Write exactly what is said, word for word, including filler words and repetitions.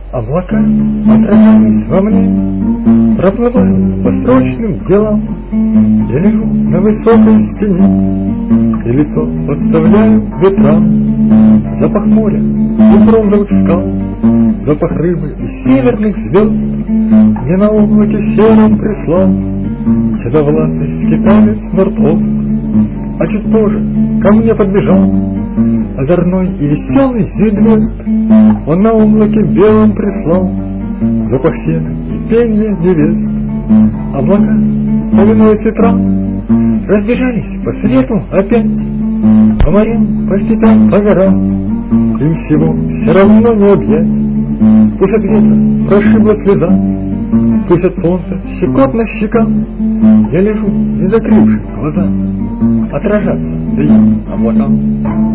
Облака отражались во мне, проплывают по срочным делам. Я лежу на высокой стене и лицо подставляю ветрам. Запах моря и бронзовых скал, запах рыбы и северных звезд мне на облаке сером прислал седовласый скиталец Норд-Ост. А чуть позже ко мне подбежал озорной и веселый звезд. Он на облаке белом прислал запах сена и пенья невест. Облака, повинуясь ветрам, разбежались по свету опять, по морям, по степям, по горам. Им всего все равно не объять. Пусть от ветра прошибла слеза, пусть от солнца щекотно щекам. Я лежу, не закрывши глаза, отражаться даю облакам.